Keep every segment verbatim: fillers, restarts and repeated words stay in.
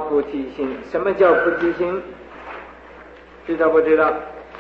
菩提心。什么叫菩提心？知道不知道？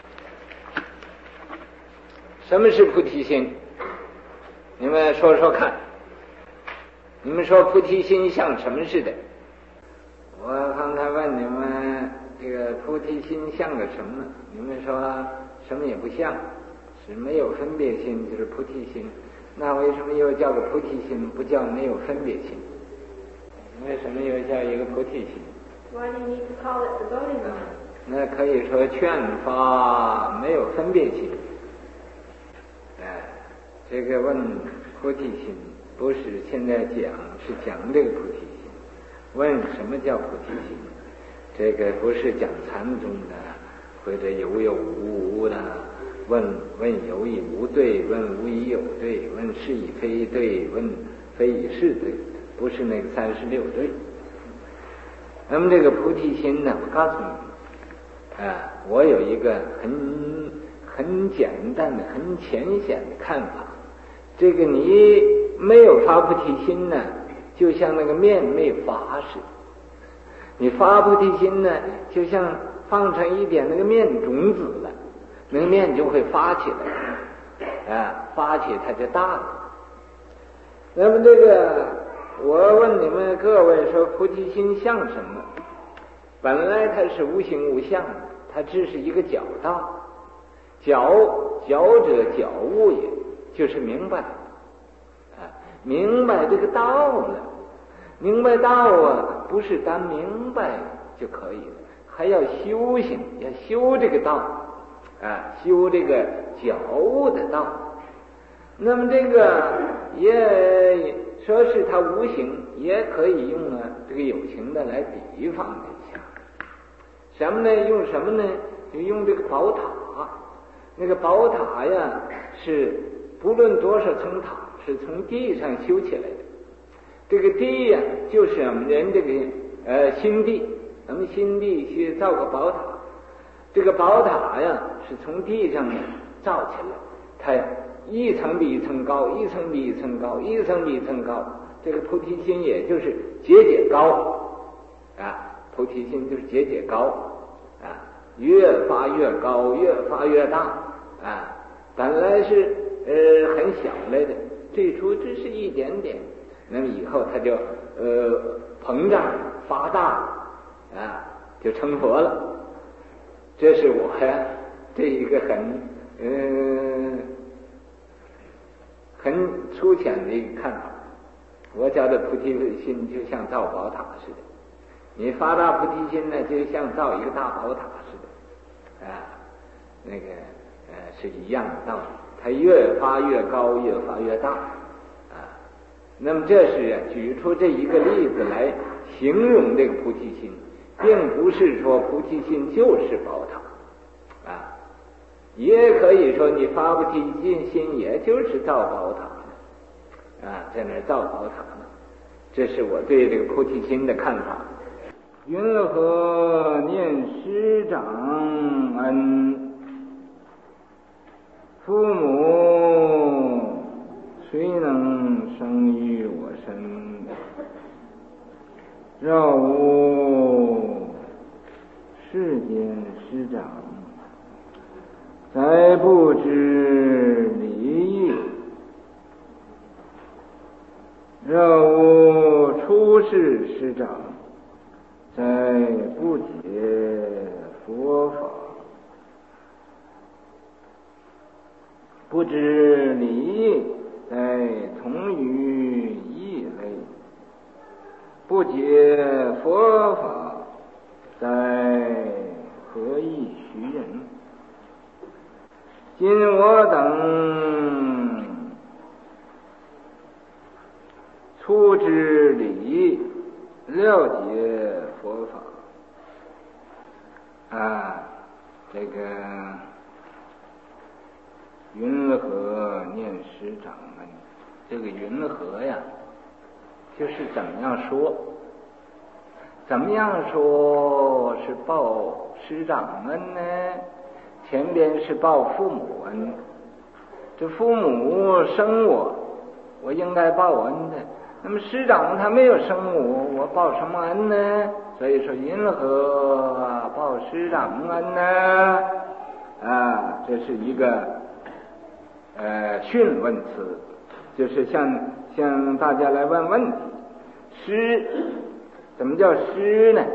什么是菩提心？你们说说看。你们说菩提心像什么似的？我刚才问你们这个菩提心像个什么？你们说什么也不像，是没有分别心，就是菩提心。那为什么又叫个菩提心，不叫没有分别心？为什么又叫一个菩提心？ Why do you need to call it the voting line? 那可以说劝发没有分别心。哎，这个问菩提心，不是现在讲，是讲这个菩提心。问什么叫菩提心？这个不是讲禅宗的，或者有有无无的。问问有以无对，问无以有对，问是以非对，问非以是对，不是那个三十六对。那么这个菩提心呢，我告诉你，啊，我有一个很很简单的、很浅显的看法。这个你没有发菩提心呢，就像那个面没有发似的；你发菩提心呢，就像放上一点那个面种子了。那个面就会发起来，啊，发起它就大了。那么这个，我问你们各位说，菩提心像什么？本来它是无形无相的，它只是一个觉道。觉觉者觉悟也，就是明白，啊，明白这个道了。明白道啊，不是单明白就可以了，还要修行，要修这个道。啊，修这个觉悟的道，那么这个也说是它无形，也可以用啊这个有形的来比方一下。什么呢？用什么呢？就用这个宝塔。那个宝塔呀，是不论多少层塔，是从地上修起来的。这个地呀，就是我们人这个呃心地，咱们心地去造个宝塔。这个宝塔呀，是从地上造起来，它一层比一层高，一层比一层高，一层比一层高。这个菩提心也就是节节高啊，菩提心就是节节高啊，越发越高，越发越大啊。本来是呃很小来的，最初只是一点点，那么以后它就呃膨胀发大啊，就成佛了。这是我呀，这一个很嗯、呃、很粗浅的一个看法。我觉得菩提心就像造宝塔似的，你发大菩提心呢，就像造一个大宝塔似的，啊，那个呃是一样的道理。它越发越高，越发越大，啊，那么这是举出这一个例子来形容这个菩提心。并不是说菩提心就是宝塔啊，也可以说你发菩提心也就是造宝塔啊，在那儿造宝塔呢。这是我对这个菩提心的看法。云何念师长恩，父母谁能生于我身？若无世间师长，再不知礼义；若无出世师长，再不解佛法。不知礼义，再同于异类；不解佛法，在何以许人？今我等粗知礼，了解佛法啊，这个云何念师长恩？这个云何呀，就是怎么样说？怎么样说是报师长恩呢？前边是报父母恩，这父母生我，我应该报恩的。 那么师长他没有生我，我报什么恩呢？所以说因何报师长恩呢？啊，这是一个呃训问词，就是向向大家来问问题。师，怎么叫师呢？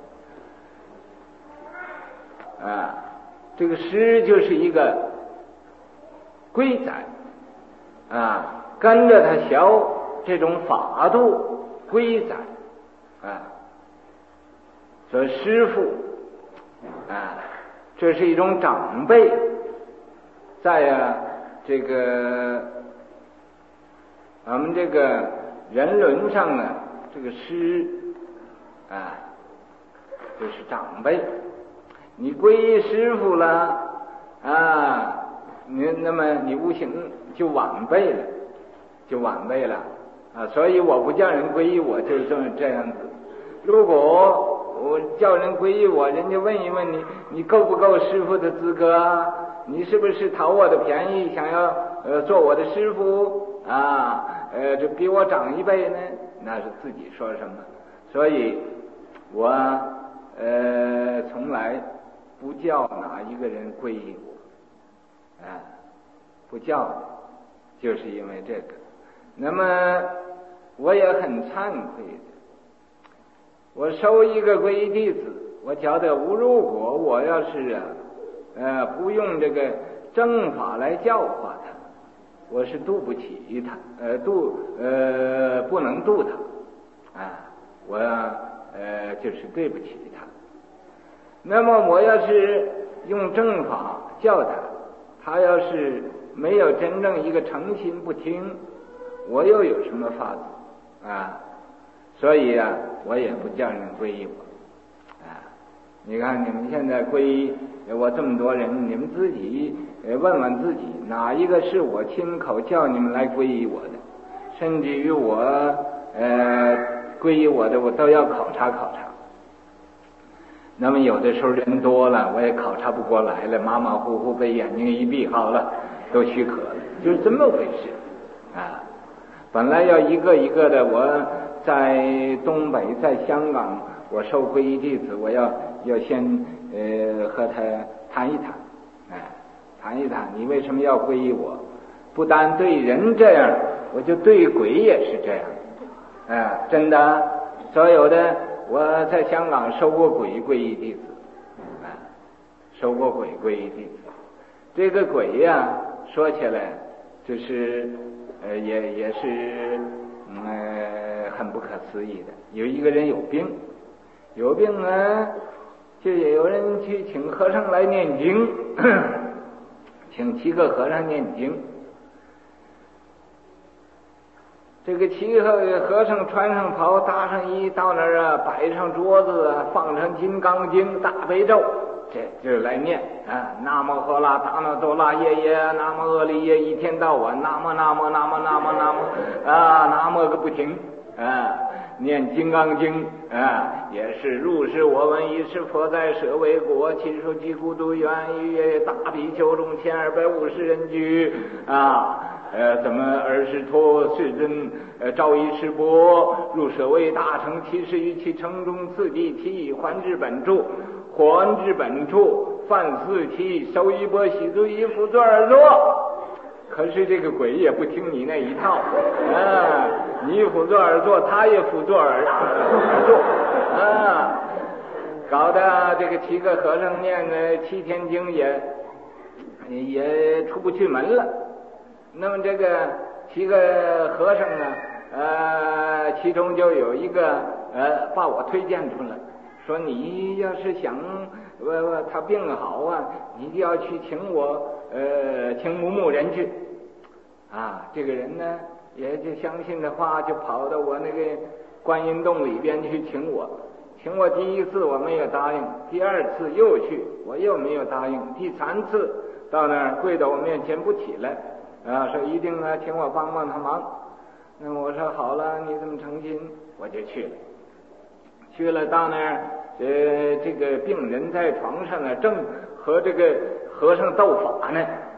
啊，这个师就是一个规载啊，跟着他学这种法度规载啊，所以师父啊，这是一种长辈，在啊这个我们这个人伦上呢，这个师啊就是长辈。你皈依师父了啊，你那么你无形就晚辈了，就晚辈了啊。所以我不叫人皈依我，就是这么这样子。如果我叫人皈依我，人家问一问你，你够不够师父的资格啊？你是不是讨我的便宜，想要呃做我的师父啊？呃，就比我长一辈呢？那是自己说什么。所以我呃从来不叫哪一个人皈依我，啊，不叫，就是因为这个。那么我也很惭愧的，我收一个皈依弟子，我觉得如果我要是啊，呃，不用这个正法来教化他，我是渡不起他，呃，渡呃不能渡他，啊，我呃就是对不起他。那么我要是用正法教他，他要是没有真正一个诚心不听，我又有什么法子啊？所以啊，我也不叫人皈依我啊。你看你们现在皈依我这么多人，你们自己问问自己，哪一个是我亲口叫你们来皈依我的？甚至于我呃皈依我的，我都要考察考察。那么有的时候人多了，我也考察不过来了，马马虎虎被眼睛一闭，好了，都许可了，就是这么回事啊。本来要一个一个的，我在东北，在香港，我受皈依弟子，我要要先呃和他谈一谈，哎，谈一谈，你为什么要皈依我？不单对人这样，我就对鬼也是这样，哎，真的，所有的。我在香港收过鬼皈依弟子，啊，收过鬼皈依弟子。这个鬼呀、啊，说起来就是呃，也也是呃很不可思议的。有一个人有病，有病呢，就有人去请和尚来念经，请七个和尚念经。这个七个和尚穿上袍，搭上衣，到那儿啊，摆上桌子啊，放上金刚经、大悲咒，这就是来念啊，南无喝啦达那多啦耶耶，南无阿利耶，一天到晚，南无南无南无南无南无啊，南无个不停啊，念金刚经啊，也是入世我闻一世佛在舍卫国，亲属及孤独愿于大比丘中千二百五十人居啊。呃，怎么尔时托世尊呃昭一师钵入舍卫大乘七十余其城中次第其还至本处，还至本处犯四期收一钵喜足一辅作而坐。可是这个鬼也不听你那一套啊，你辅作而坐，他也辅作而而坐啊，搞得这个七个和尚念的七天经也也出不去门了。那么这个七个和尚呢，呃，其中就有一个呃把我推荐出来，说你要是想呃他病好啊，你就要去请我呃请某某人去啊。这个人呢也就相信的话，就跑到我那个观音洞里边去请我。请我第一次我没有答应，第二次又去我又没有答应，第三次到那儿跪到我面前不起来。啊，说一定啊，请我帮帮他忙。那么我说好了，你这么诚心，我就去了。去了到那儿，呃，这个病人在床上呢，正和这个和尚斗法呢。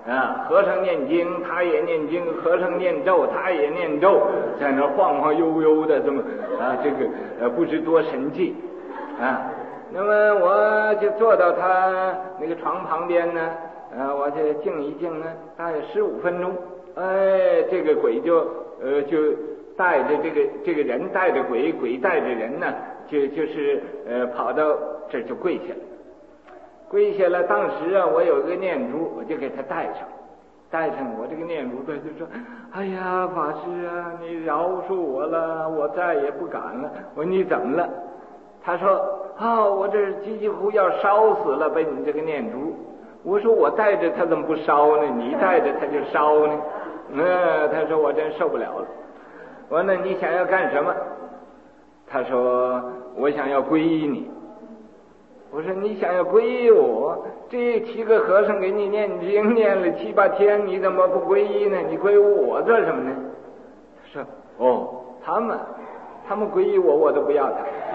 啊，和尚念经他也念经，和尚念咒他也念咒，在那晃晃悠悠的这么啊，这个呃不知多神气啊。那么我就坐到他那个床旁边呢，呃，我就静一静呢，大概十五分钟，哎，这个鬼就呃就带着这个这个人带着鬼，鬼带着人呢，就就是呃跑到这儿就跪下了，跪下了。当时啊，我有一个念珠，我就给他带上，带上我这个念珠，他就说：“哎呀，法师啊，你饶恕我了，我再也不敢了。”我说：“你怎么了？”他说：“啊、哦，我这几几乎要烧死了，被你这个念珠。”我说：“我带着它怎么不烧呢？你带着它就烧呢？”嗯，他说：“我真受不了了。”我说：“那你想要干什么？”他说：“我想要皈依你。”我说：“你想要皈依我？这七个和尚给你念经念了七八天，你怎么不皈依呢？你皈依我做什么呢？”他说：“哦，他们。”他们皈依我，我都不要他。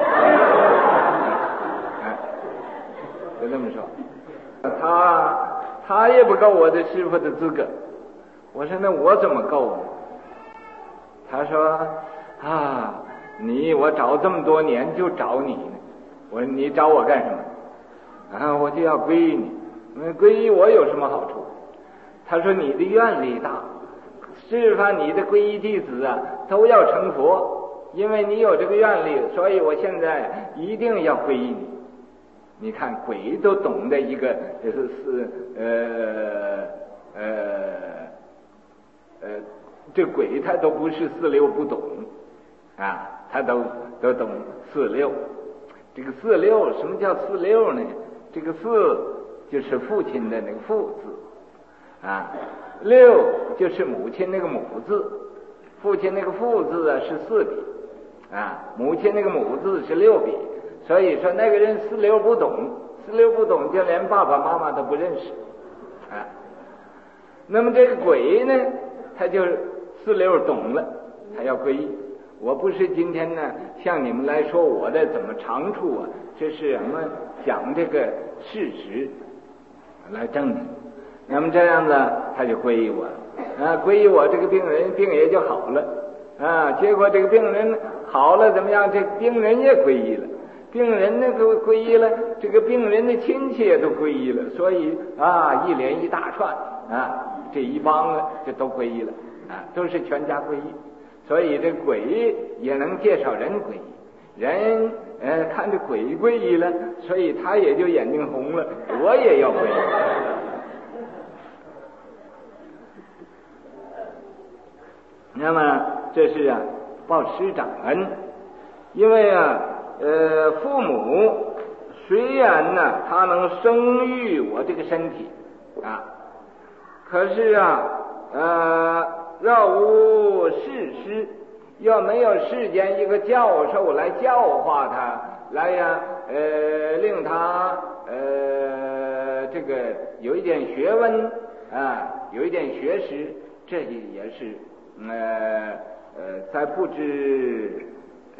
哎，就这么说，他他也不够我的师父的资格。我说：“那我怎么够呢？”他说：“啊，你我找这么多年就找你呢。”我说：“你找我干什么？”啊，我就要皈依你。那皈依我有什么好处？他说：“你的愿力大，示范你的皈依弟子啊，都要成佛。因为你有这个愿力，所以我现在一定要皈依你。”你看鬼都懂得一个就是是呃呃呃这鬼他都不是四六不懂啊，他都都懂四六。这个四六什么叫四六呢？这个四就是父亲的那个父字啊，六就是母亲那个母字，父亲那个父字啊是四笔啊，母亲那个母字是六笔，所以说那个人四六不懂，四六不懂就连爸爸妈妈都不认识啊。那么这个鬼呢，他就四六懂了，他要皈依。我不是今天呢向你们来说我的怎么长处啊，这是我们讲这个事实来证明。那么这样子他就皈依我了啊，皈依我，这个病人病也就好了啊。结果这个病人好了怎么样？这个病人也皈依了，病人呢都皈依了，这个病人的亲戚也都皈依了，所以啊一连一大串啊，这一帮呢就都皈依了啊，都是全家皈依。所以这鬼也能介绍人皈依，人呃看着鬼皈依了，所以他也就眼睛红了，我也要皈依。那么这是啊报师长恩，因为啊呃父母虽然呢他能生育我这个身体啊，可是啊呃若无世师，要没有世间一个教授来教化他，来呀呃令他呃这个有一点学问啊，有一点学识，这也是呃呃在不知呃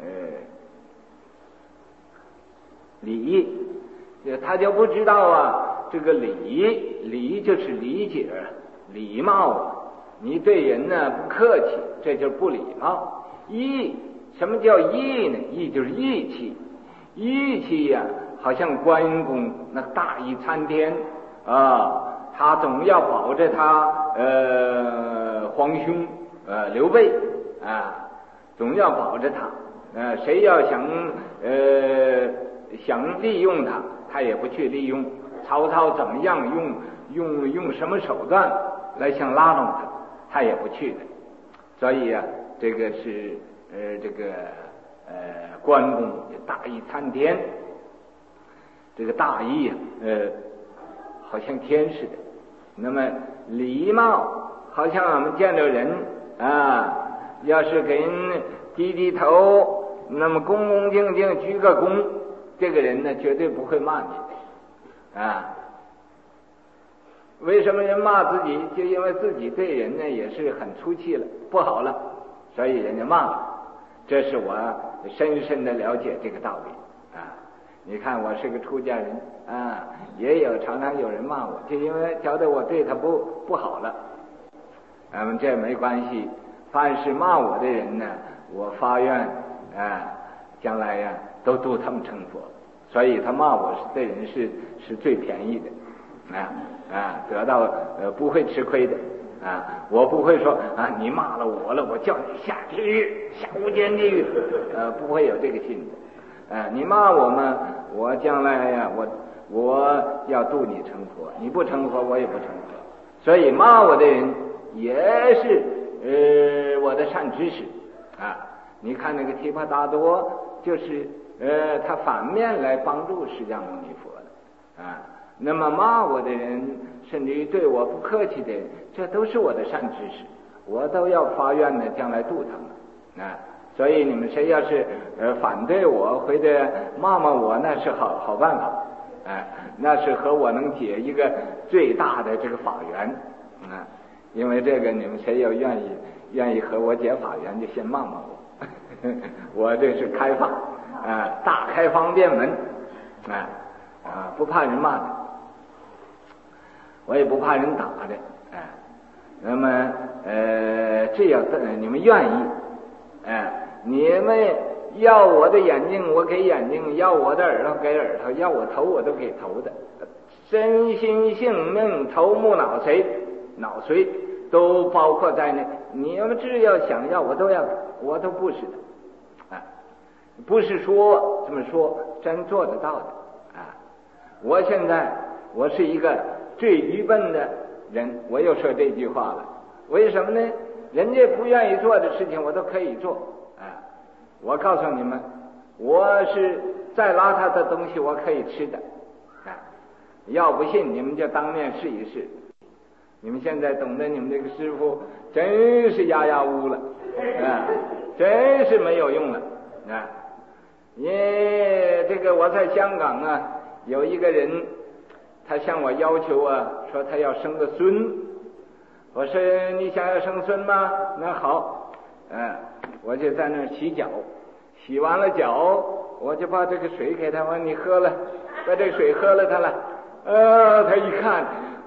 礼，他就不知道啊这个礼，礼就是理解礼貌啊。你对人呢不客气，这就是不礼貌。义，什么叫义呢？义就是义气，义气呀、啊，好像关公那大义参天啊，他总要保着他呃皇兄呃刘备啊，总要保着他。呃，谁要想呃想利用他，他也不去利用。曹操怎么样用用用什么手段来想拉拢他？他也不去的，所以啊，这个是呃，这个呃，关公大义参天，这个大义啊，呃，好像天似的。那么礼貌，好像我们见着人啊，要是给人低低头，那么恭恭敬敬鞠个躬，这个人呢，绝对不会骂你啊。为什么人骂自己？就因为自己对人呢也是很粗气了，不好了，所以人家骂了。这是我深深的了解这个道理啊。 你看我是个出家人啊，也有常常有人骂我，就因为觉得我对他不不好了。嗯，这没关系，凡是骂我的人呢，我发愿啊，将来呀、啊、都度他们成佛。所以他骂我的人是是最便宜的，啊啊，得到呃不会吃亏的啊，我不会说啊你骂了我了，我叫你下地狱，下无间地狱，呃不会有这个心的，啊你骂我嘛，我将来呀、啊、我我要度你成佛，你不成佛我也不成佛，所以骂我的人也是呃我的善知识啊，你看那个提婆达多就是。呃，他反面来帮助释迦牟尼佛的啊。那么骂我的人，甚至于对我不客气的人，这都是我的善知识，我都要发愿呢，将来度他们啊。所以你们谁要是呃反对我或者骂骂我，那是好好办法，啊，那是和我能结一个最大的这个法缘啊。因为这个，你们谁要愿意愿意和我结法缘，就先骂骂我，我这是开放。啊，大开方便门，啊啊，不怕人骂的，我也不怕人打的，啊。那么呃，只要你们愿意，啊，你们要我的眼睛，我给眼睛；要我的耳朵，给耳朵；要我头，我都给头的。身心性命头目脑髓，脑髓都包括在内。你们只要想要，我都要，我都不是的。不是说这么说，真做得到的啊！我现在我是一个最愚笨的人，我又说这句话了。为什么呢？人家不愿意做的事情，我都可以做啊！我告诉你们，我是再邋遢的东西，我可以吃的啊！要不信，你们就当面试一试。你们现在懂得，你们这个师傅真是压压乌了啊，真是没有用了啊！耶，这个我在香港啊，有一个人，他向我要求啊，说他要生个孙。我说你想要生孙吗？那好，嗯，我就在那儿洗脚，洗完了脚，我就把这个水给他，我说你喝了，把这个水喝了他了。呃，他一看，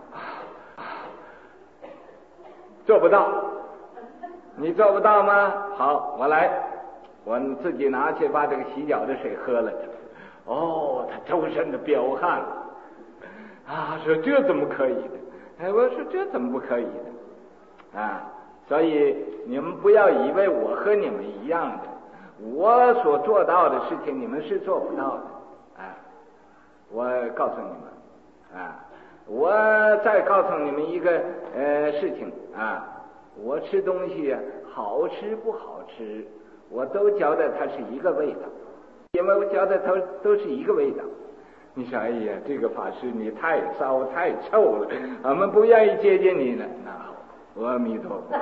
做不到，你做不到吗？好，我来。我自己拿去把这个洗脚的水喝了，哦，他周身的彪悍啊！说这怎么可以的？哎，我说这怎么不可以的？啊！所以你们不要以为我和你们一样的，我所做到的事情你们是做不到的啊！我告诉你们啊，我再告诉你们一个呃事情啊，我吃东西啊，好吃不好吃。我都觉得它是一个味道，因为我觉得它都是一个味道。你说，哎呀，这个法师你太骚太臭了，我们不愿意接近你了。那好，阿弥陀佛。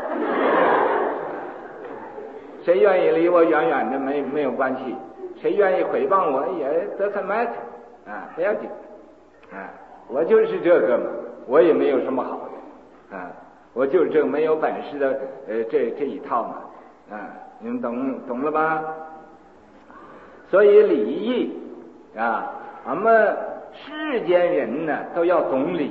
谁愿意离我远远的没没有关系，谁愿意诽谤我也 doesn't matter 啊，不要紧啊，我就是这个嘛，我也没有什么好的啊，我就是这个没有本事的呃这这一套嘛啊。你们懂懂了吧？所以礼义啊，俺们世间人呢都要懂礼，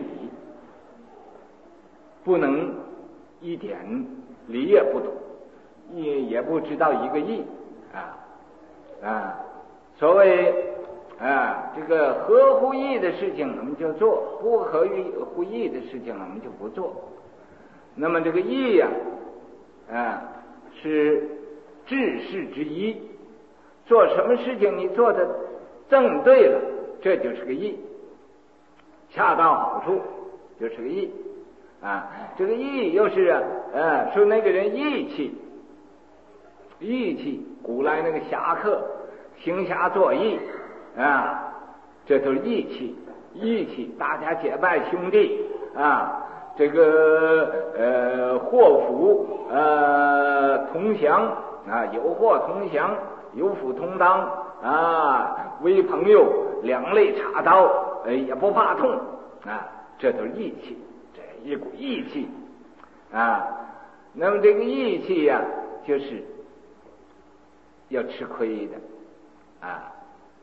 不能一点礼也不懂，也也不知道一个义啊啊！所谓啊，这个合乎义的事情我们就做，不合乎义的事情我们就不做。那么这个义呀啊，啊是治世之一，做什么事情你做的正对了，这就是个义，恰到好处就是个义啊。这个义又是啊，呃，说那个人义气，义气，古来那个侠客行侠作义啊，这都是义气，义气，大家结拜兄弟啊，这个呃祸福呃同享。啊，有祸同享，有福同当啊，为朋友两肋插刀，哎也不怕痛啊，这都是义气，这一股义气啊。那么这个义气呀、啊，就是要吃亏的啊，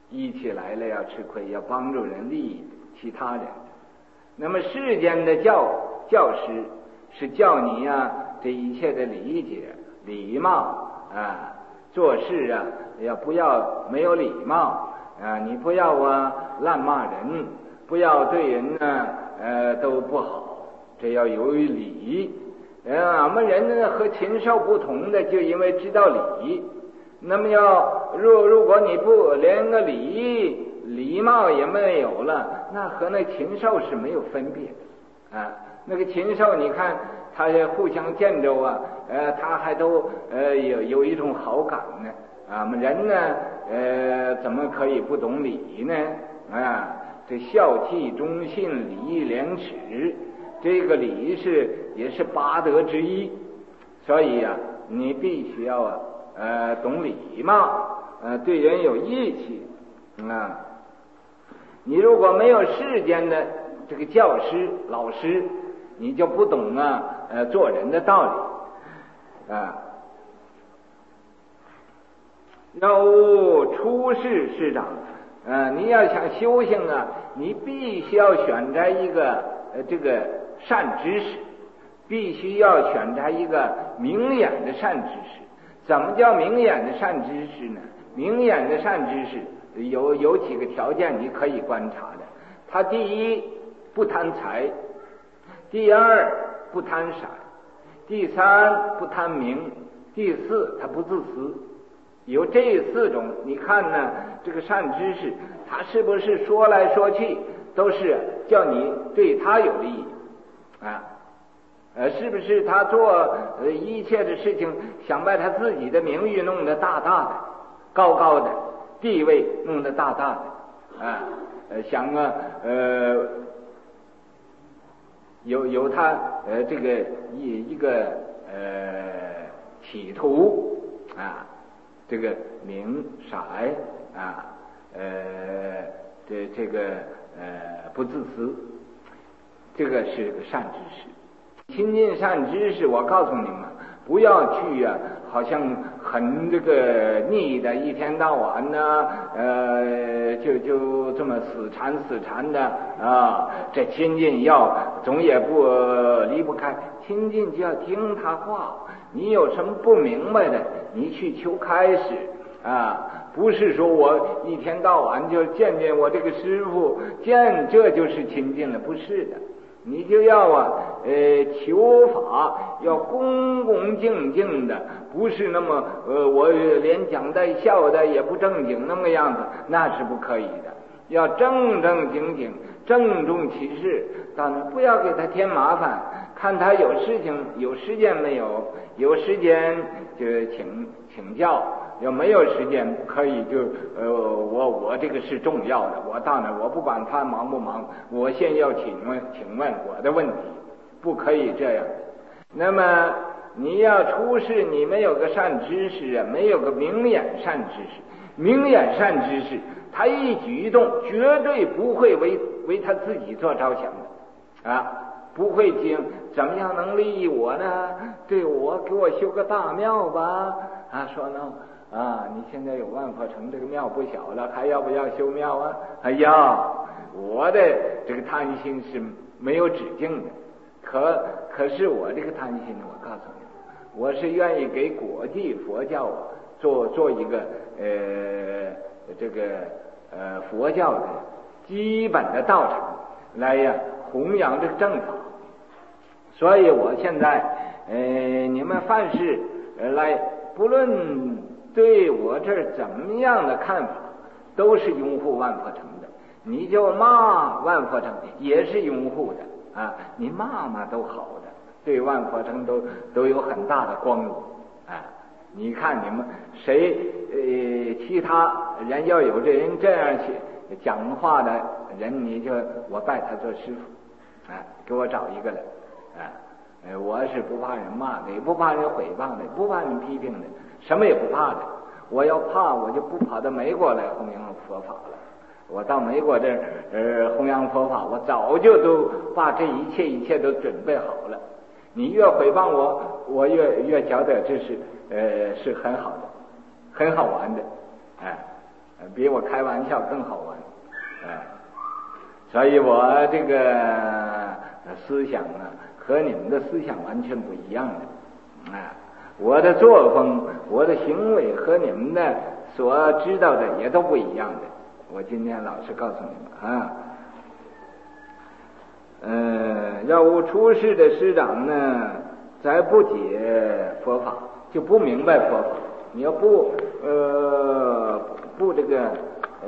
一起来了要吃亏，要帮助人利益其他人。那么世间的教教师是教你呀、啊、这一切的礼节礼貌啊，做事啊要不要没有礼貌啊，你不要啊滥骂人，不要对人呢呃都不好，这要有礼。呃，俺们人呢和禽兽不同的，就因为知道礼。那么要如如果你不连个礼礼貌也没有了，那和那禽兽是没有分别的啊。那个禽兽你看他互相见着啊，呃，他还都呃有有一种好感呢。俺们人呢，呃，怎么可以不懂礼呢？啊，这孝悌忠信礼义廉耻，这个礼是也是八德之一，所以啊，你必须要啊，呃，懂礼貌，呃，对人有义气啊。你如果没有世间的这个教师老师，你就不懂啊，呃，做人的道理啊。要出世师长，呃，你要想修行啊，你必须要选择一个呃这个善知识，必须要选择一个明眼的善知识。怎么叫明眼的善知识呢？明眼的善知识有有几个条件你可以观察的。他第一不贪财，第二不贪色，第三不贪名，第四他不自私。有这四种，你看呢，这个善知识他是不是说来说去都是叫你对他有利益啊？呃，是不是他做呃一切的事情想把他自己的名誉弄得大大的高高的，地位弄得大大的啊？呃想啊呃有有他呃这个一一个呃企图啊，这个名色啊，呃，这这个呃不自私，这个是个善知识。亲近善知识，我告诉你们，不要去啊，好像很这个腻的，一天到晚呢，呃，就就这么死缠死缠的啊。这亲近要总也不、呃、离不开，亲近就要听他话。你有什么不明白的，你去求开始啊，不是说我一天到晚就见见我这个师父，见这就是亲近了，不是的。你就要啊，呃，求法要恭恭敬敬的，不是那么呃，我连讲带笑的也不正经那么样子，那是不可以的。要正正经经，郑重其事，当然不要给他添麻烦。看他有事情有时间没有，有时间就请请教。要没有时间不可以就呃我我这个是重要的，我到那我不管他忙不忙，我先要请问请问我的问题，不可以这样。那么你要出世，你没有个善知识啊，没有个明眼善知识。明眼善知识，他一举一动绝对不会为为他自己做着想的啊，不会经怎么样能利益我呢？对我给我修个大庙吧啊，说呢啊，你现在有万佛城这个庙不小了，还要不要修庙啊？哎呀，我的这个贪心是没有止境的，可可是我这个贪心呢，我告诉你，我是愿意给国际佛教啊做做一个呃这个呃佛教的基本的道场来呀弘扬这个正法。所以我现在呃你们凡是呃来不论对我这儿怎么样的看法，都是拥护万佛城的。你就骂万佛城也是拥护的啊，你骂骂都好的，对万佛城都都有很大的光荣啊。你看你们谁呃其他人要有这人这样去讲话的人，你就我拜他做师傅啊，给我找一个来啊。呃，我是不怕人骂的，也不怕人诽谤的，不怕人批评的，什么也不怕的。我要怕，我就不跑到美国来弘扬佛法了。我到美国这儿呃弘扬佛法，我早就都把这一切一切都准备好了。你越诽谤我，我越越觉得这是呃是很好的，很好玩的，哎。 呃，比我开玩笑更好玩，啊、呃，所以我这个思想呢，和你们的思想完全不一样的，啊、呃，我的作风，我的行为和你们的所知道的也都不一样的。我今天老实告诉你们啊，呃，要无出世的师长呢，再不解佛法，就不明白佛法。你要不呃不这个呃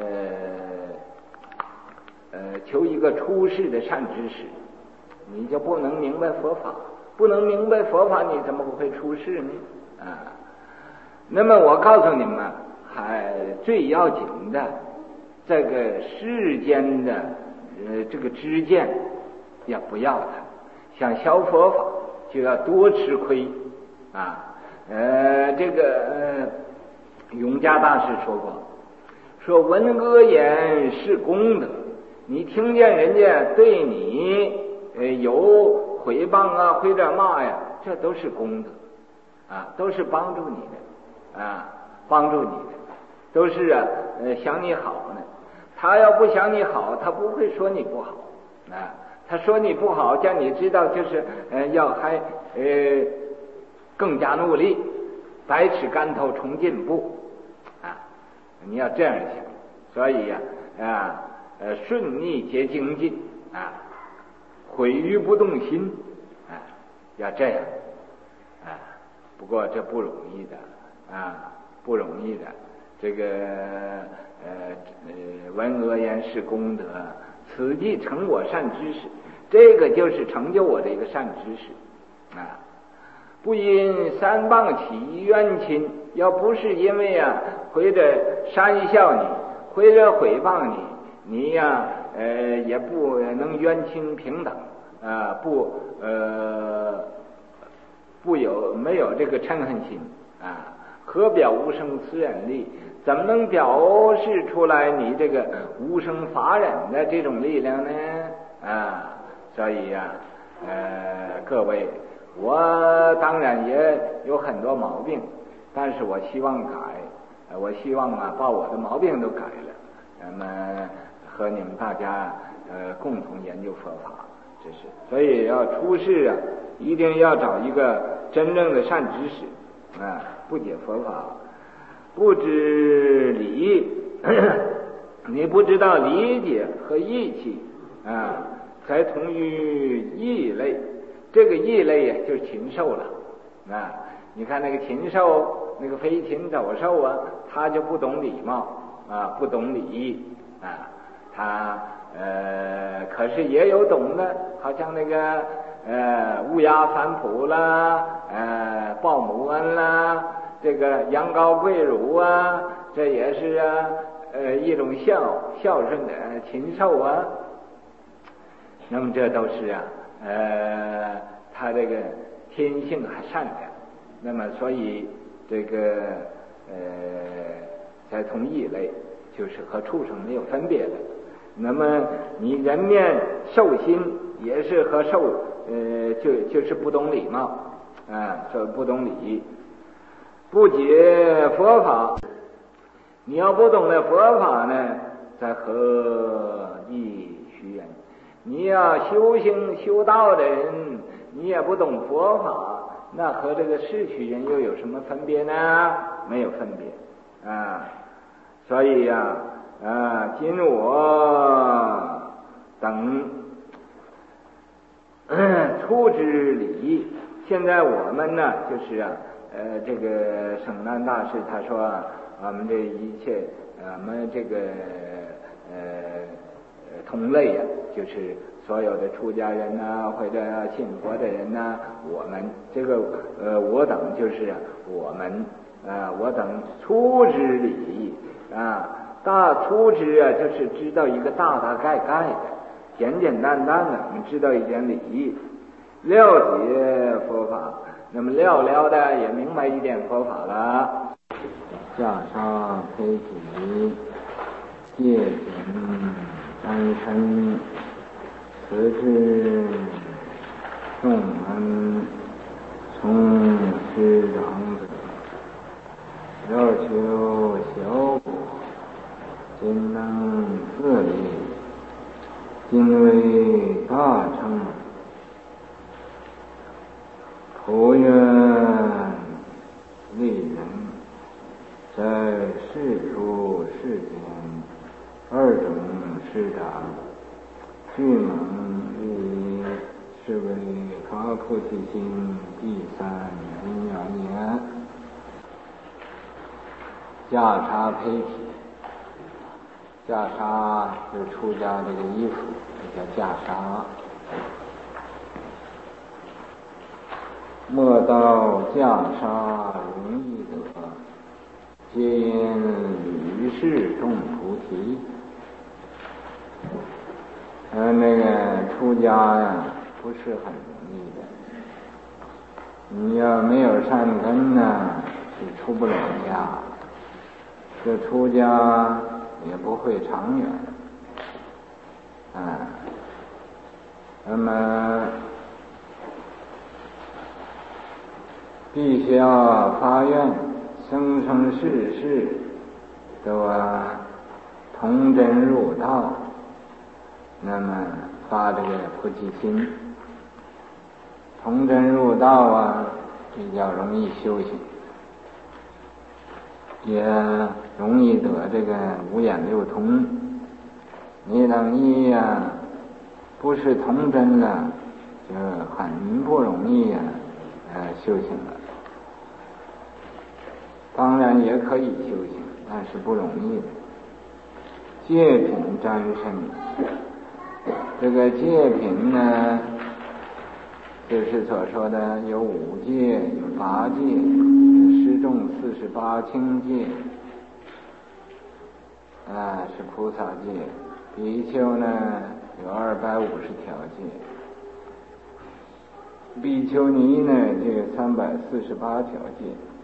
呃求一个出世的善知识，你就不能明白佛法。不能明白佛法，你怎么会出世呢？啊，那么我告诉你们，还最要紧的，这个世间的呃这个知见，也不要它。想学佛法，就要多吃亏啊。呃，这个呃，永嘉大师说过，说闻恶言是功德。你听见人家对你呃有诽谤啊，或者骂呀，这都是功德啊，都是帮助你的啊，帮助你的，都是啊呃想你好呢。他要不想你好，他不会说你不好啊。他说你不好，叫你知道，就是呃要还呃更加努力，百尺竿头重进步啊！你要这样想，所以呀啊呃顺逆皆精进啊，毁于不动心啊，要这样啊。不过这不容易的啊，不容易的。这个呃呃闻恶言是功德，此即成我善知识。这个就是成就我的一个善知识啊。不因三谤起冤亲，要不是因为啊或者讪笑你，或者诽谤你，你呀呃也不能冤亲平等啊，不呃不有没有这个嗔恨心啊。何表无生慈忍力？怎么能表示出来你这个无生法忍的这种力量呢？啊，所以呀、啊，呃，各位，我当然也有很多毛病，但是我希望改，我希望啊把我的毛病都改了，那么和你们大家呃共同研究佛法，这是。所以要出世啊，一定要找一个真正的善知识啊，不解佛法，不知理，你不知道理解和义气啊，才同于异类。这个异类呀，就是禽兽了啊！你看那个禽兽，那个飞禽走兽啊，他就不懂礼貌啊，不懂礼仪啊，他呃，可是也有懂的，好像那个呃乌鸦反哺啦，呃报母恩啦，这个羊羔跪乳啊，这也是啊呃一种孝孝顺的禽兽啊。那么这都是啊呃他这个天性还善良，那么所以这个呃才同异类，就是和畜生没有分别的。那么你人面兽心也是和兽呃就就是不懂礼貌啊，说不懂礼仪，不解佛法。你要不懂得佛法呢，在何以须缘？你要修行修道的人，你也不懂佛法，那和这个世俗人又有什么分别呢？没有分别啊。所以呀、啊，啊，今我等出之礼，现在我们呢，就是啊，呃，这个省南大师他说啊，我们这一切，我们这个呃同类呀、啊，就是所有的出家人呐、啊，或者信佛的人呐、啊，我们这个呃，我等就是我们啊、呃，我等出之礼啊，大出之啊，就是知道一个大大概概的，简简单单的，我们知道一点礼仪，了解佛法，那么了了的也明白一点佛法了。 下沙推己，戒品三身，此之众门从师长者，要求小果， 今为大乘普愿利人，在世出世间二种师长，俱蒙以是为发菩提心第三因缘也。袈裟披体，袈裟就是出家这个衣服，这叫袈裟。莫道袈裟容易得，皆因屡世种菩提。呃，那个出家呀，不是很容易的。你要没有善根呢，是出不了家。这出家也不会长远。啊，那么必须要发愿，生生世世都啊童真入道，那么发这个菩提心，童真入道啊，比较容易修行，也容易得这个五眼六通。你等一呀、啊，不是童真了，就很不容易呀、啊，呃，修行了。当然也可以修行，但是不容易的。戒品沾身，这个戒品呢，就是所说的有五戒，有八戒，有十重四十八轻戒，啊，是菩萨戒。比丘呢有二百五十条戒，比丘尼呢就有三百四十八条戒。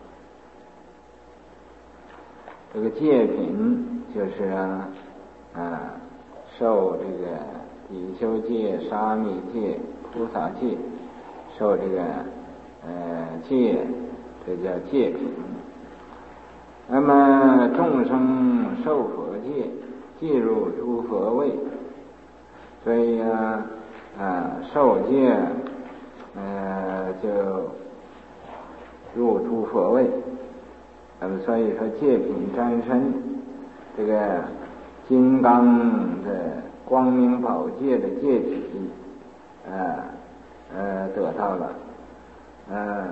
这个戒品就是啊，啊，受这个比丘戒、沙弥戒、菩萨戒，受这个呃戒，这叫戒品。那么众生受佛戒，进入诸佛位，所以啊，啊受戒，呃就入诸佛位。那么所以说戒品沾身，这个金刚的光明宝戒的戒体，呃呃得到了，呃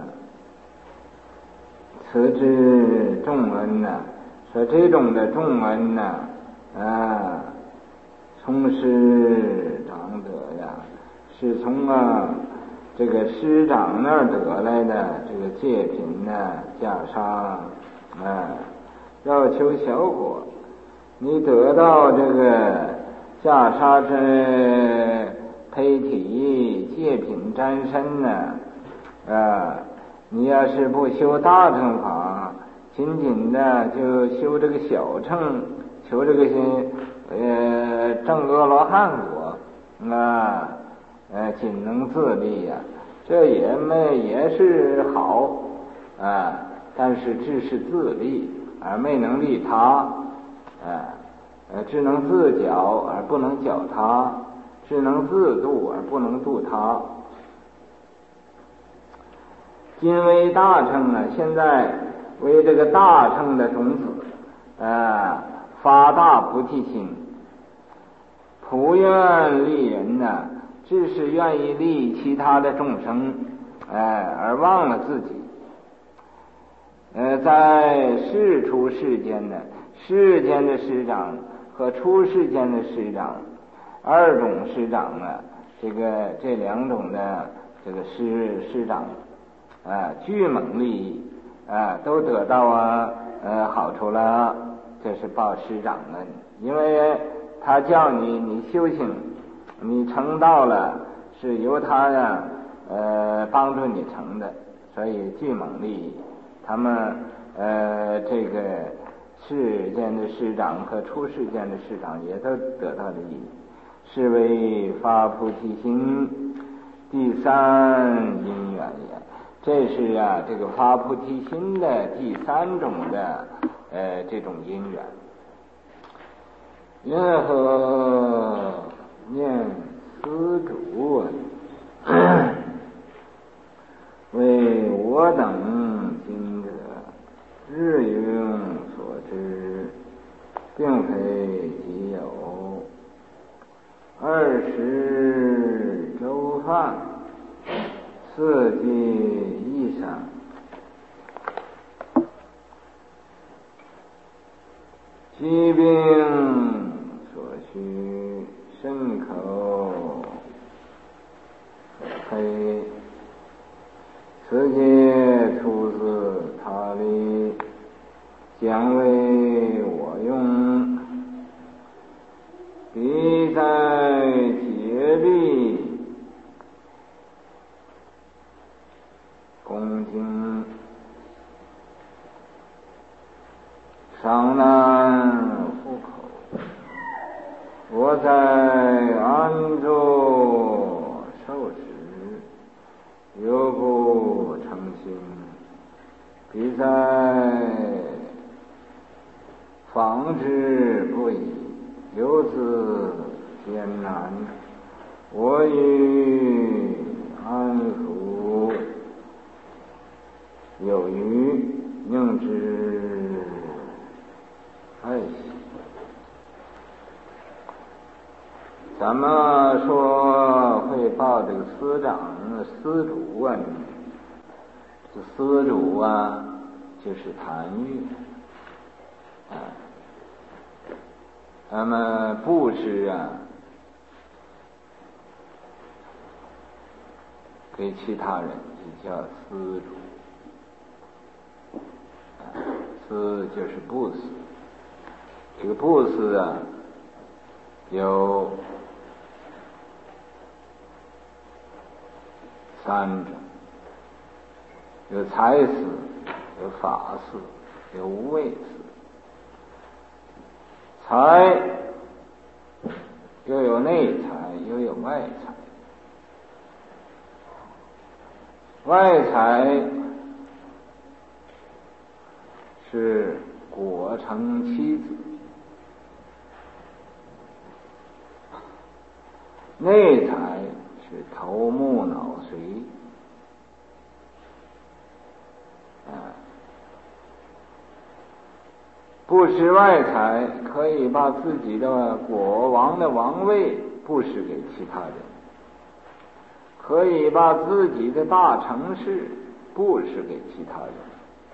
此之众恩呢、啊，说这种的众恩呢、啊，啊从师长得呀，是从啊这个师长那儿得来的这个戒品呢，袈裟。啊，要求小果，你得到这个袈裟之披体、戒品沾身呢，啊，你要是不修大乘法，仅仅的就修这个小乘，求这个呃正阿罗汉果，啊，呃，仅能自立呀、啊，这也没也是好啊。但是只是自立而没能利他，呃，只能自矫而不能矫他，只能自度而不能度他。今为大乘啊，现在为这个大乘的种子，呃，发大菩提心，普愿利人呢、啊，只是愿意利其他的众生，哎、呃，而忘了自己。呃，在世出世间的世间的师长和出世间的师长，二种师长啊，这个这两种的这个师师长啊，俱蒙利益啊，都得到啊呃好处了，这是报师长恩，因为他叫你你修行，你成道了，是由他呀呃帮助你成的，所以俱蒙利益。他们呃，这个世间的师长和出世间的师长也都得到了利益，是为发菩提心第三因缘也。这是啊，这个发菩提心的第三种的呃这种因缘。因何念施主，为我等今者日用所知，并非己有。二十周饭，四季衣裳，疾病所需，身口所非，此皆出自他力，将为我用。彼在竭力恭敬，上难复口。我在安住受持，犹不成心。彼在防之不已，由此艰难。我欲安抚有余，宁之爱惜。咱们说会报这个司长、司主啊，这司主啊，就是谭玉啊。那么布施啊，给其他人就叫施主，啊，施就是布施。这个布施啊，有三种，有财施，有法施，有无畏施。财又有内财，又有外财。外财是果成妻子，内财是头目脑髓啊。布施外财可以把自己的国王的王位布施给其他人，可以把自己的大城市布施给其他人。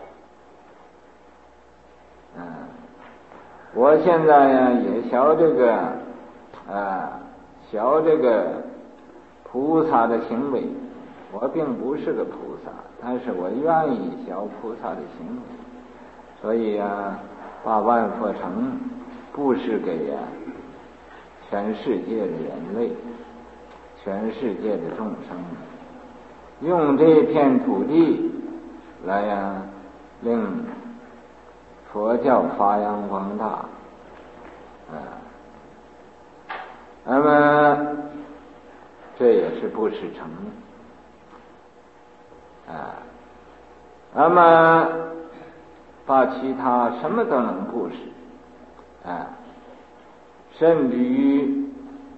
嗯，我现在呀也学这个啊，学这个菩萨的行为。我并不是个菩萨，但是我愿意学菩萨的行为，所以啊，把万佛城布施给呀全世界的人类，全世界的众生，用这片土地来呀令佛教发扬光大啊。那么这也是布施城啊。那么把其他什么都能布施啊，甚至于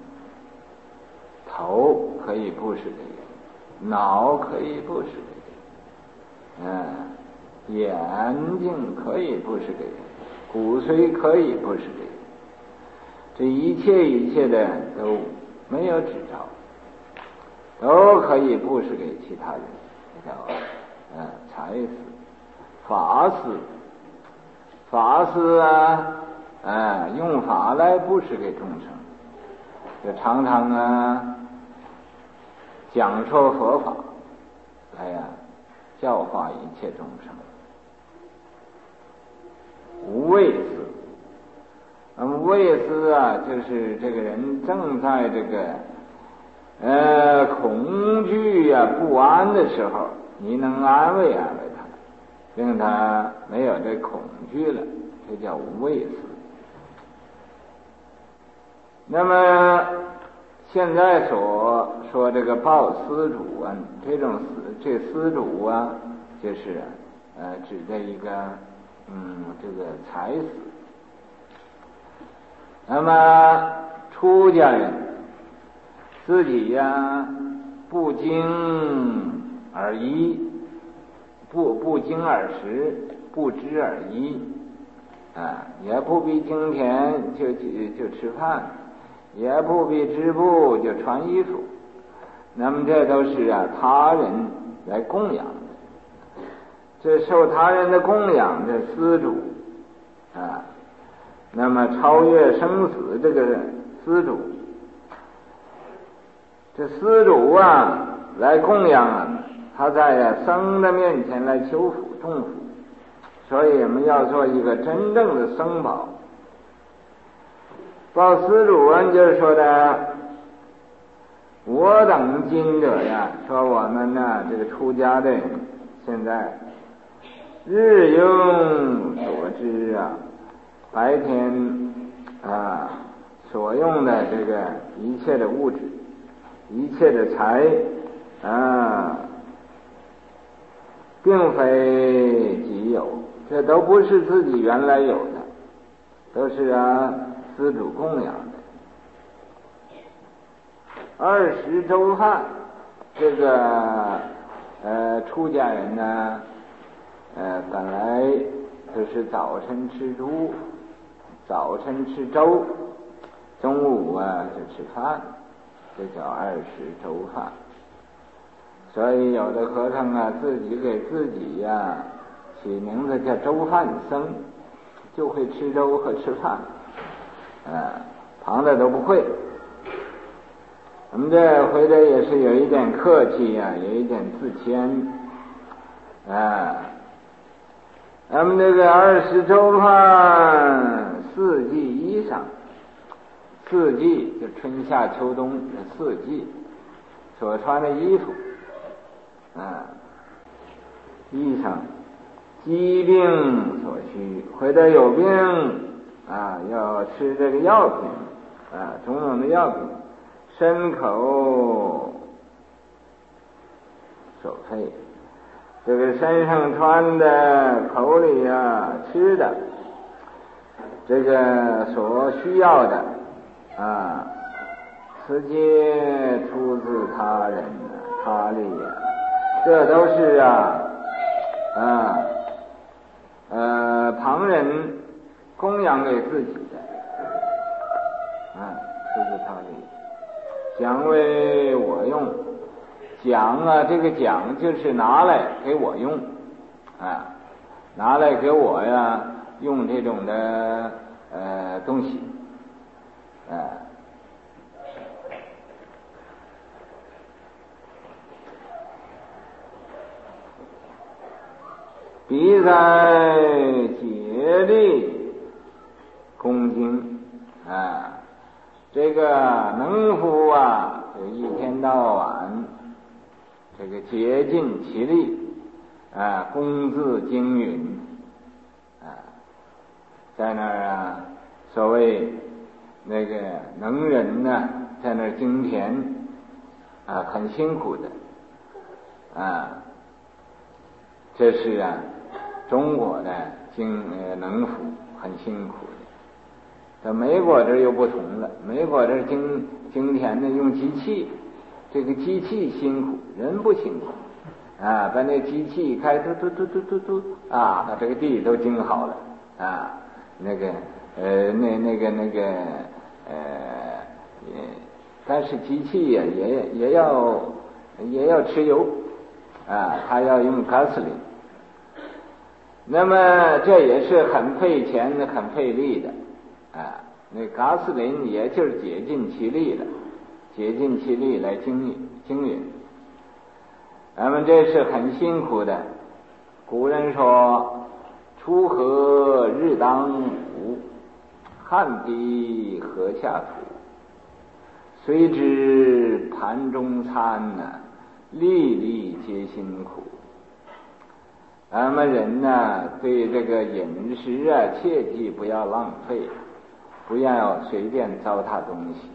头可以布施给人，脑可以布施给人，啊，眼睛可以布施给人，骨髓可以布施给人，这一切一切的都没有指照，都可以布施给其他人，这叫啊财施、法施。法施啊，哎，用法来布施给众生，就常常啊讲说佛法，来呀教化一切众生。无畏施，那么无畏施啊，就是这个人正在这个呃恐惧呀、啊、不安的时候，你能安慰安慰他，令他没有这恐惧了，这叫无畏施。那么现在所说这个报施主啊，这种施这施主啊，就是呃指的一个嗯这个财施。那么出家人自己呀不经而依，不不经而食，不知而依啊，也不必经田就就就吃饭，也不必织布就穿衣服，那么这都是啊他人来供养的，这受他人的供养的施主啊，那么超越生死这个施主，这施主啊来供养啊，他在啊生的面前来求福种福，所以我们要做一个真正的僧宝。报施主啊就是说的，我等今者呀，说我们呢、啊、这个出家的人现在日用所知啊，白天啊所用的这个一切的物质，一切的财啊，并非己有，这都不是自己原来有的，都是啊施主供养的。二十周饭，这个呃出家人呢，呃本来就是早晨吃猪，早晨吃粥，中午啊就吃饭，这叫二十周饭。所以有的和尚啊自己给自己呀、啊、起名字叫粥饭僧，就会吃粥和吃饭，啊，旁的都不会。我们这回来也是有一点客气呀、啊，有一点自谦啊。咱们这个二十周饭四季衣裳，四季就春夏秋冬这四季所穿的衣服啊，衣裳，疾病所需，回头有病啊，要吃这个药品啊，种种的药品，身口所配，这个身上穿的，口里啊吃的，这个所需要的啊，直接出自他人他力啊，这都是啊啊呃旁人供养给自己的啊，出自他力，奖为我用，奖啊这个奖就是拿来给我用啊，拿来给我呀用这种的呃东西啊。彼在竭力恭敬啊，这个农夫啊，就一天到晚这个竭尽其力啊，工字经云啊，在那儿啊，所谓那个能人呢，在那儿耕田啊，很辛苦的啊，这是啊。中国的经呃农夫很辛苦的，在美国这又不同了。美国这经经田呢用机器，这个机器辛苦，人不辛苦啊。把那机器一开，嘟嘟嘟嘟嘟嘟啊，把这个地都经好了啊。那个呃那那个那个呃也，但是机器呀、啊、也也要也要吃油啊，它要用 gasoline。那么这也是很费钱的，很费力的啊。那嘎斯林也就是竭尽其力了，竭尽其力来经经营。那么这是很辛苦的。古人说：“锄禾日当午，汗滴禾下土。虽知盘中餐呐、啊，粒粒皆辛苦。”咱们人呢，对这个饮食啊，切记不要浪费，不要随便糟蹋东西。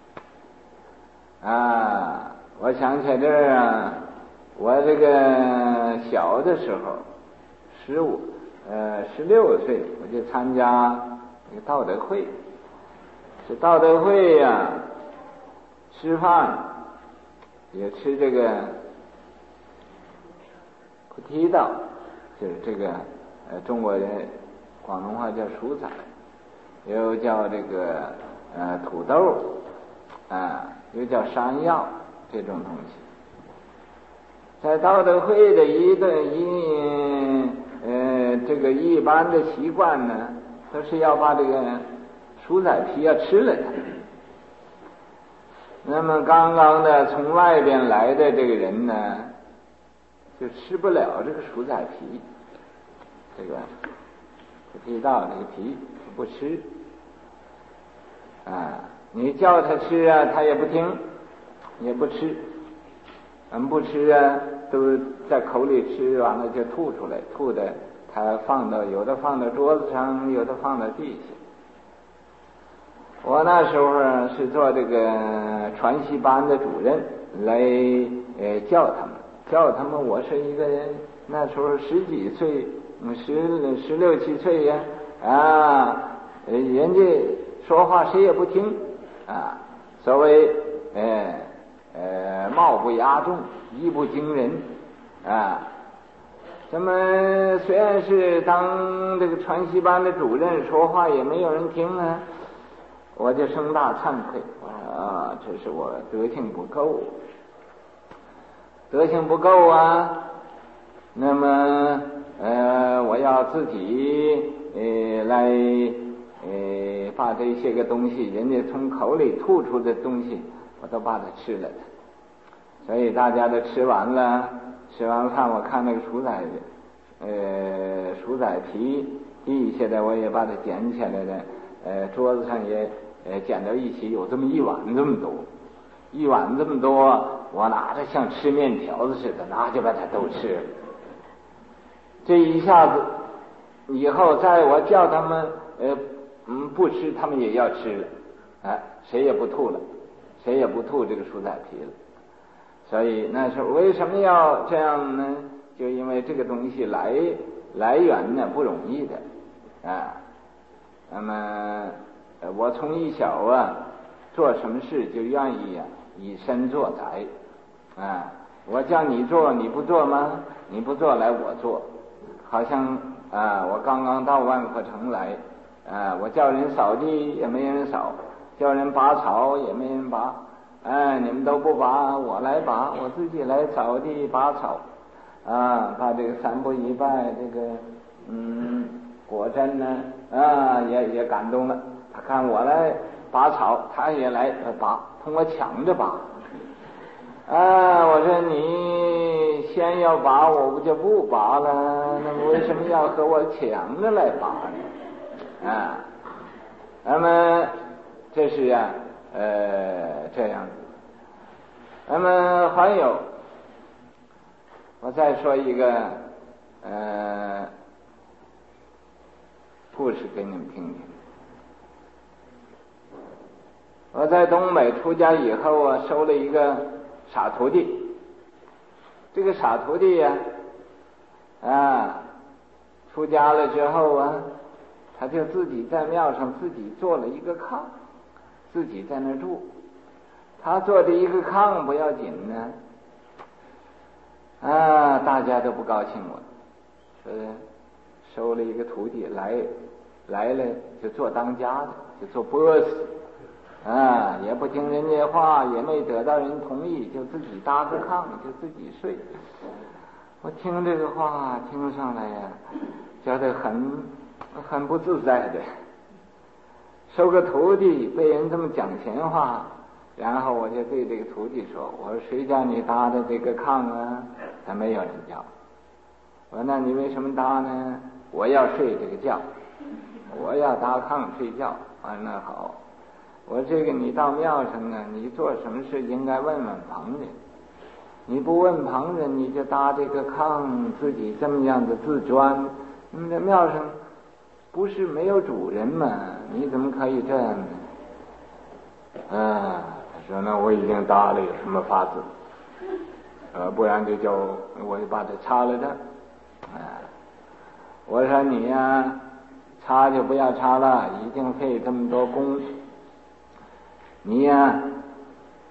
啊，我想起这儿啊，我这个小的时候，十五呃十六岁，我就参加那个道德会。这道德会呀、啊， 吃饭也吃这个菩提道，就是这个呃中国人广东话叫蔬菜，又叫这个呃土豆啊，又叫山药这种东西。在道德会的一顿一呃这个一般的习惯呢，都是要把这个蔬菜皮要吃了的。那么刚刚的从外边来的这个人呢，就吃不了这个蔬菜皮，这个不知道这个皮不吃啊，你叫他吃啊，他也不听，也不吃。嗯，不吃啊，都在口里吃完了就吐出来，吐的他放到有的放到桌子上，有的放到地下。我那时候是做这个传习班的主任，来呃教他们，教他们。我是一个人，那时候十几岁，十十六七岁呀，啊，人家说话谁也不听啊，所谓呃。呃，貌不压众，义不惊人啊。咱们虽然是当这个传习班的主任，说话也没有人听啊，我就生大惭愧。我说啊，这是我德行不够，德行不够啊。那么呃，我要自己呃来呃把这些个东西，人家从口里吐出的东西，我都把它吃了的。所以大家都吃完了，吃完饭我看那个蔬菜呃蔬菜皮地下的我也把它捡起来了，呃桌子上也呃捡到一起，有这么一碗这么多，一碗这么多，我拿着像吃面条子似的，拿就把它都吃了。这一下子以后在我叫他们呃嗯不吃，他们也要吃了，哎，谁也不吐了，谁也不吐这个蔬菜皮了。所以那时候为什么要这样呢？就因为这个东西来来源呢不容易的啊。那么我从一小啊做什么事就愿意啊以身作则啊。我叫你做你不做吗？你不做来我做。好像啊我刚刚到万科城来啊，我叫人扫地也没人扫，叫人拔草也没人拔。哎，你们都不拔，我来拔，我自己来扫地拔草，啊，把这个三步一拜，这个嗯果真呢啊也也感动了。他看我来拔草，他也来拔，同我抢着拔。啊，我说你先要拔，我不就不拔了？那么为什么要和我抢着来拔呢？啊，那么这是啊。呃，这样子。那么还有，我再说一个呃故事给你们听听。我在东北出家以后啊，收了一个傻徒弟。这个傻徒弟呀、啊，啊，出家了之后啊，他就自己在庙上自己做了一个炕。自己在那住，他做的一个炕不要紧呢，啊，大家都不高兴了，说收了一个徒弟来，来了就做当家的，就做 boss， 啊，也不听人家话，也没得到人同意，就自己搭个炕，就自己睡。我听这个话听上来呀、啊，觉得很很不自在的。收个徒弟被人这么讲闲话，然后我就对这个徒弟说：“我说谁叫你搭的这个炕啊？”他没有人叫。我说：“那你为什么搭呢？”我要睡这个觉，我要搭炕睡觉。啊，那好，我这个你到庙上啊，你做什么事应该问问旁人，你不问旁人，你就搭这个炕，自己这么样的自专，那么在庙上。不是没有主人吗？你怎么可以这样呢？啊，他说那我已经搭了，有什么法子？呃，不然就叫我就把它擦了的。啊，我说你呀、啊，擦就不要擦了，已经费这么多功。你呀、啊，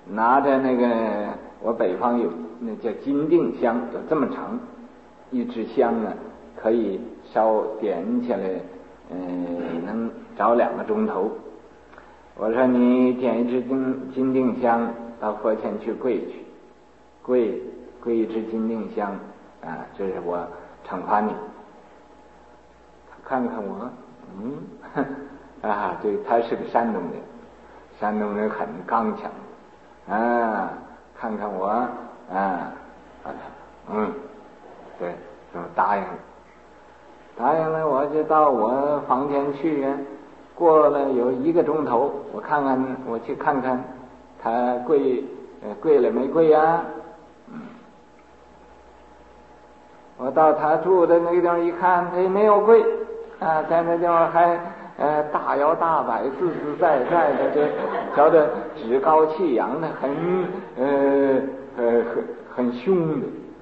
拿着那个我北方有那叫金锭香，有这么长一支香呢，可以烧点起来，嗯，能着两个钟头。我说你点一支金金锭香到佛前去跪去，跪跪一支金锭香啊，这是我惩罚你。他看看我，嗯，啊，对，他是个山东人，山东人很刚强。啊，看看我，啊，嗯，对，就答应了，答应了，我就到我房间去啊。过了有一个钟头，我看看，我去看看他跪，呃，跪了没跪啊？嗯，我到他住的那个地方一看，他也没有跪，啊，在那地方还。呃，大摇大摆、自自在在的，这瞧得趾高气扬的，很呃呃很很凶的。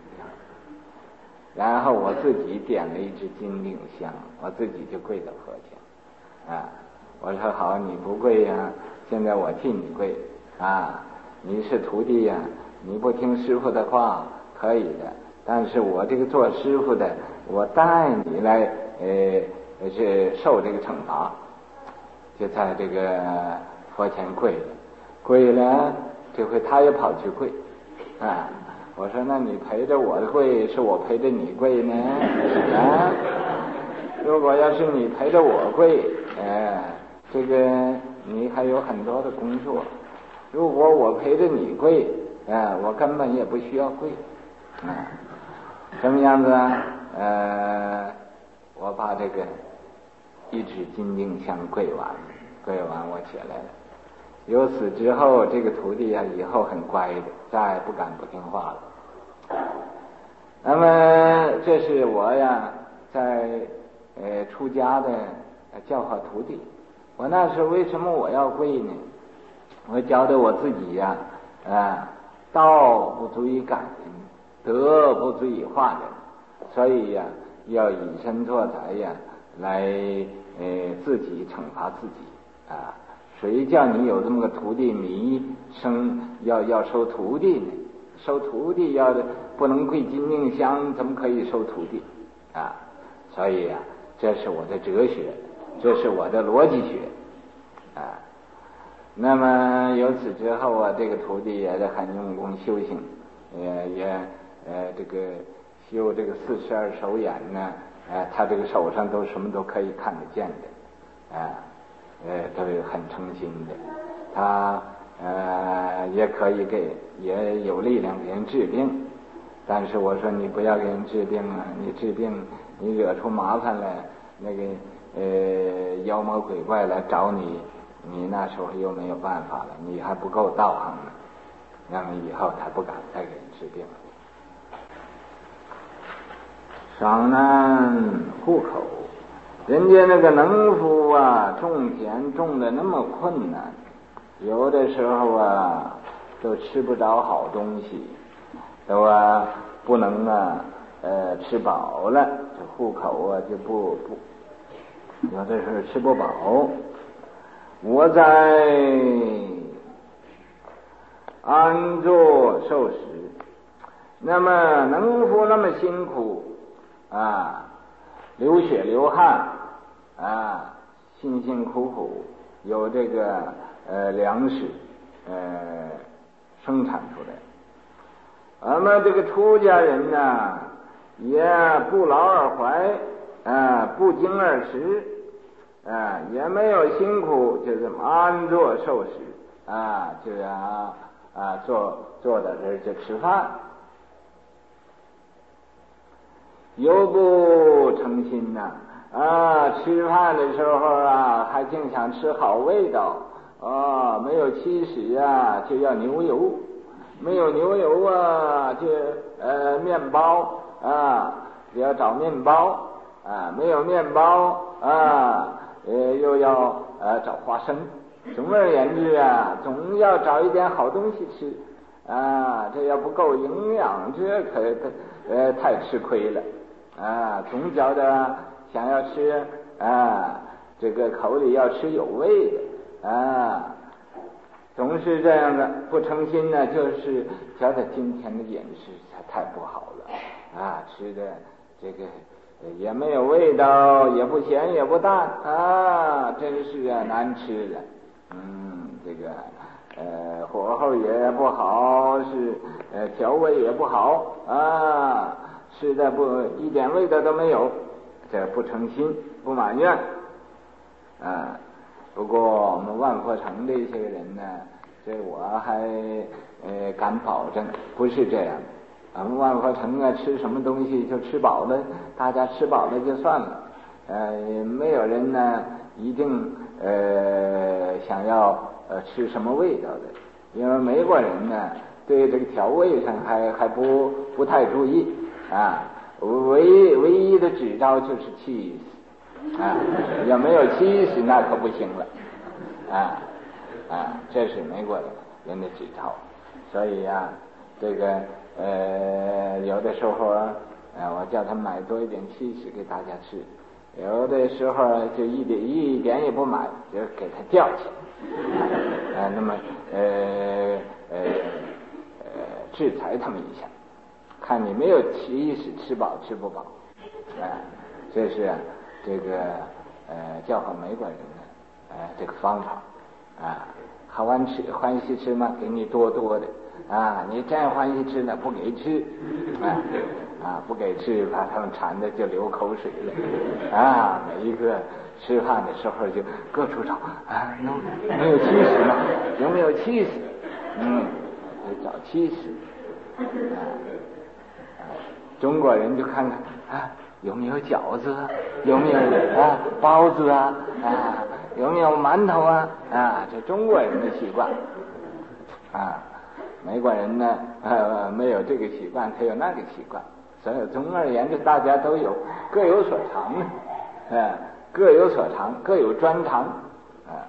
然后我自己点了一支金锭香，我自己就跪到佛前，啊，我说好，你不跪呀、啊，现在我替你跪啊，你是徒弟呀、啊，你不听师父的话可以的，但是我这个做师父的，我带你来呃。是受这个惩罚，就在这个佛前跪了，跪了，这回他也跑去跪，啊，我说那你陪着我跪，是我陪着你跪呢？啊，如果要是你陪着我跪，哎，这个你还有很多的工作；如果我陪着你跪，哎，我根本也不需要跪，啊，什么样子啊？呃，我把这个。一支金锭香跪完，跪完我起来了。由此之后，这个徒弟啊，以后很乖的，再也不敢不听话了。那么，这是我呀，在呃出家的教化徒弟。我那时候为什么我要跪呢？我觉得我自己呀，啊，道不足以感人，德不足以化人，所以呀，要以身作则呀。来，呃，自己惩罚自己啊！谁叫你有这么个徒弟迷生要要收徒弟呢？收徒弟要不能跪金锭香，怎么可以收徒弟啊？所以啊，这是我的哲学，这是我的逻辑学啊。那么由此之后啊，这个徒弟也是很用功修行，也也呃这个修这个四十二手眼呢。哎，他这个手上都什么都可以看得见的，啊，呃，都是很诚心的。他呃也可以给，也有力量给人治病。但是我说你不要给人治病啊，你治病你惹出麻烦来，那个呃妖魔鬼怪来找你，你那时候又没有办法了，你还不够道行呢。那么以后他不敢再给人治病了。赏难户口，人家那个农夫啊，种田种的那么困难，有的时候啊，都吃不着好东西，都啊不能啊呃吃饱了，这户口啊就不不，有的时候吃不饱。我在安坐受食，那么农夫那么辛苦。啊，流血流汗啊，辛辛苦苦有这个呃粮食呃生产出来。那么这个出家人呢，也不劳而怀啊，不经而食啊，也没有辛苦，就这么安坐受食啊，就啊啊坐坐在这儿就吃饭。又不诚心呐、啊，啊，吃饭的时候啊，还净想吃好味道啊，没有七食啊，就要牛油，没有牛油啊，就呃面包啊，就要找面包啊，没有面包啊，呃又要呃找花生。总而言之啊，总要找一点好东西吃啊，这要不够营养，这可呃太吃亏了。啊，总觉得想要吃啊，这个口里要吃有味的啊， 总是这样的，不诚心呢，就是觉得今天的饮食太不好了啊，吃的这个也没有味道，也不咸也不淡啊，真是啊难吃的。嗯，这个呃火候也不好，是呃调味也不好啊，吃的不一点味道都没有，这不诚心，不埋怨啊。不过我们万佛城这些人呢，这我还呃敢保证不是这样。我们万佛城啊，吃什么东西就吃饱了，大家吃饱了就算了，呃，没有人呢一定呃想要呃吃什么味道的，因为美国人呢对这个调味上还还不不太注意啊，唯唯一的指招就是气死啊，要没有气死那可不行了啊啊，这是美国人的指招，所以呀、啊，这个。呃，有的时候啊，呃，我叫他买多一点气势给大家吃，有的时候就一点一点也不买，就给他吊起来，呃，那么呃呃呃制裁他们一下，看你没有气势，吃饱吃不饱，啊、呃，这是、啊、这个呃教好美国人的呃这个方法啊，好欢吃欢喜吃嘛，给你多多的。啊，你真欢喜吃呢，不给吃，啊啊，不给吃，把他们馋的就流口水了，啊，每一个吃饭的时候就各处找，啊，有没有气势吗？有没有气势？嗯，得找气势，啊啊，中国人就看看啊，有没有饺子啊，有没有啊包子啊，啊，有没有馒头啊，啊，这中国人的习惯，啊。美国人呢，呃，没有这个习惯，他有那个习惯，所以总而言之，大家都有各有所长，呃，各有所长，各有专长，啊、呃。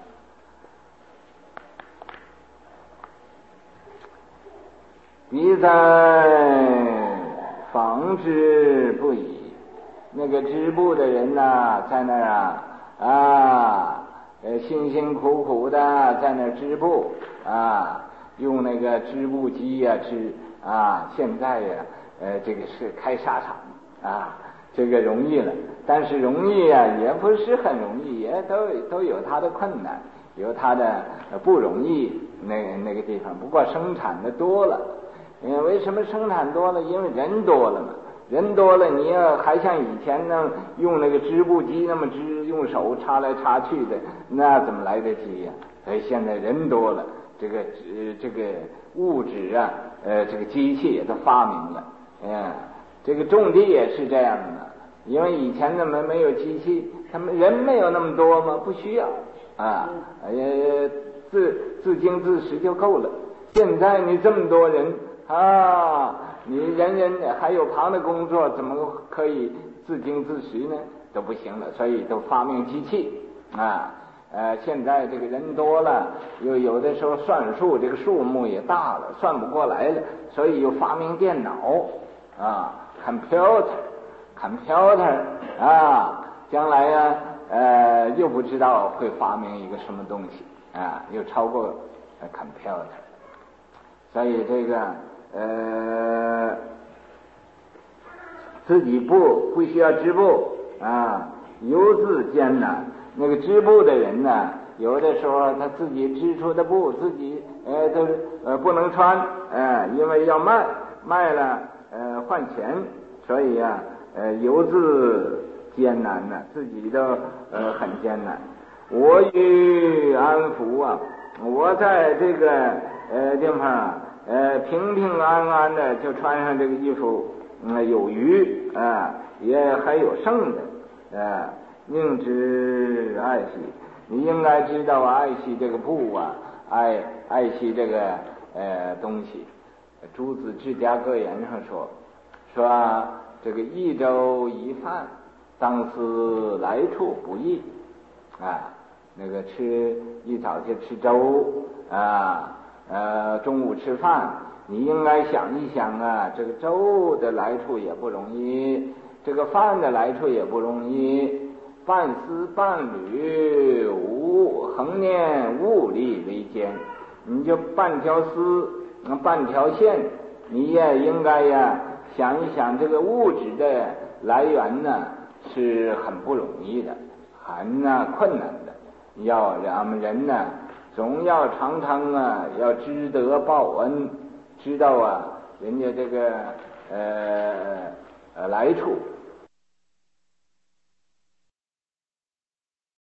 彼在纺织不已，那个织布的人呐、啊，在那儿啊啊，呃，辛辛苦苦的在那儿织布啊。用那个织布机呀、啊、织啊，现在呀、啊，呃，这个是开纱厂啊，这个容易了，但是容易呀、啊，也不是很容易，也都都有它的困难，有它的不容易那那个地方。不过生产的多了，因为为什么生产多了？因为人多了嘛，人多了，你要还像以前呢，用那个织布机那么织，用手插来插去的，那怎么来得及呀、啊？所以现在人多了。这个呃这个物质啊，呃这个机器也都发明了，嗯，这个种地也是这样的，因为以前呢没没有机器，他们人没有那么多嘛，不需要啊，呃自自经自食就够了。现在你这么多人啊，你人人还有旁的工作，怎么可以自经自食呢？都不行了，所以都发明机器啊。呃，现在这个人多了，又有的时候算数，这个数目也大了，算不过来了，所以又发明电脑啊 ，computer，computer 啊，将来呀、啊，呃，又不知道会发明一个什么东西啊，又超过、呃、computer， 所以这个呃，自己布不需要织布啊，犹自艰难。那个织布的人呢，有的时候他自己织出的布自己呃都呃不能穿，呃因为要卖，卖了呃换钱，所以啊呃犹自艰难呢、啊，自己都呃很艰难。我欲安服啊，我在这个呃地方呃平平安安的就穿上这个衣服，嗯有余啊、呃，也还有剩的啊。呃宁知爱惜，你应该知道啊，爱惜这个布啊，爱爱惜这个呃东西。朱子治家格言上说，说、啊、这个一粥一饭，当思来处不易啊。那个吃一早就吃粥啊，呃中午吃饭，你应该想一想啊，这个粥的来处也不容易，这个饭的来处也不容易。半丝半缕无恒念物力为艰， 你就半条丝，半条线，你也应该呀想一想，这个物质的来源呢是很不容易的，很啊困难的。要咱们人呢，总要常常啊要知德报恩，知道啊人家这个呃呃来处。